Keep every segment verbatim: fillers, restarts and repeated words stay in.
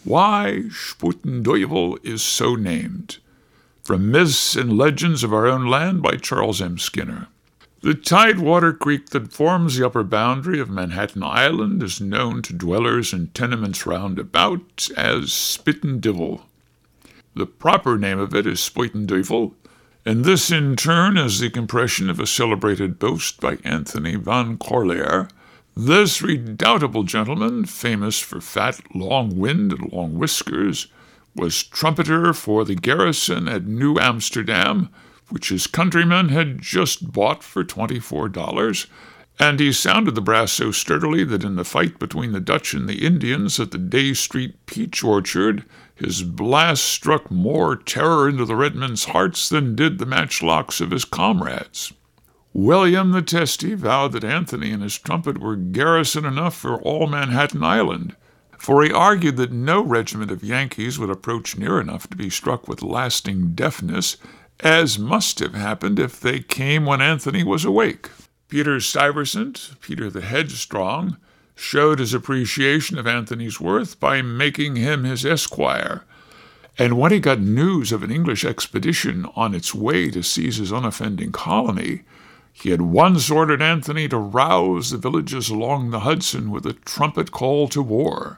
Why Spuytenduyvil is so named. From Myths and Legends of Our Own Land by Charles M. Skinner. The tidewater creek that forms the upper boundary of Manhattan Island is known to dwellers in tenements round about as Spuytenduyvil. The proper name of it is Spuytenduyvil, and this in turn is the compression of a celebrated boast by Anthony van Corlear. This redoubtable gentleman, famous for fat, long wind and long whiskers, was trumpeter for the garrison at New Amsterdam, which his countrymen had just bought for twenty-four dollars, and he sounded the brass so sturdily that in the fight between the Dutch and the Indians at the Dey Street Peach Orchard, his blast struck more terror into the red men's hearts than did the matchlocks of his comrades. William the Testy vowed that Anthony and his trumpet were garrison enough for all Manhattan Island, for he argued that no regiment of Yankees would approach near enough to be struck with lasting deafness, as must have happened if they came when Anthony was awake. Peter Stuyvesant, Peter the Headstrong, showed his appreciation of Anthony's worth by making him his esquire, and when he got news of an English expedition on its way to seize his unoffending colony, he at once ordered Anthony to rouse the villages along the Hudson with a trumpet call to war.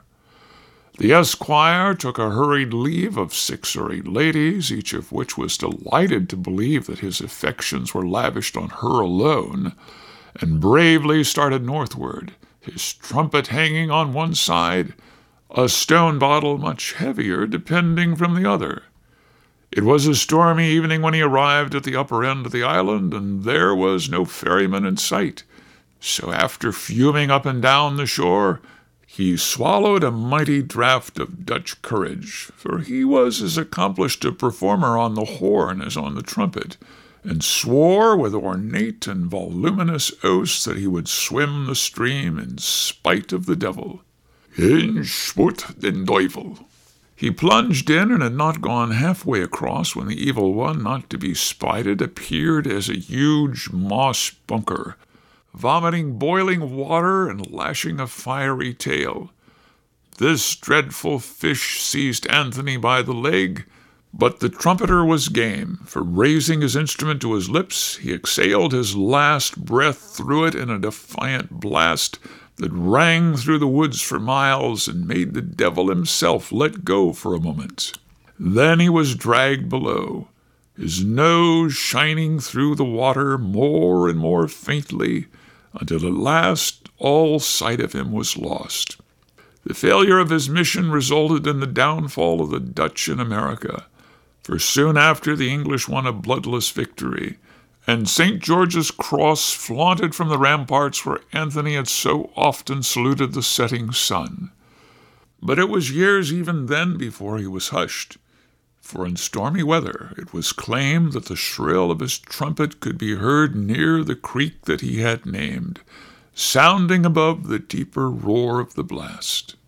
The esquire took a hurried leave of six or eight ladies, each of which was delighted to believe that his affections were lavished on her alone, and bravely started northward, his trumpet hanging on one side, a stone bottle much heavier depending from the other. It was a stormy evening when he arrived at the upper end of the island, and there was no ferryman in sight. So after fuming up and down the shore, he swallowed a mighty draught of Dutch courage, for he was as accomplished a performer on the horn as on the trumpet, and swore with ornate and voluminous oaths that he would swim the stream in spite of the devil. In Spuytenduyvil. He plunged in and had not gone halfway across when the evil one, not to be spited, appeared as a huge moss bunker, vomiting boiling water and lashing a fiery tail. This dreadful fish seized Anthony by the leg, but the trumpeter was game, for raising his instrument to his lips, he exhaled his last breath through it in a defiant blast that rang through the woods for miles and made the devil himself let go for a moment. Then he was dragged below, his nose shining through the water more and more faintly, until at last all sight of him was lost. The failure of his mission resulted in the downfall of the Dutch in America, for soon after the English won a bloodless victory, and Saint George's Cross flaunted from the ramparts where Anthony had so often saluted the setting sun. But it was years even then before he was hushed, for in stormy weather it was claimed that the shrill of his trumpet could be heard near the creek that he had named, sounding above the deeper roar of the blast.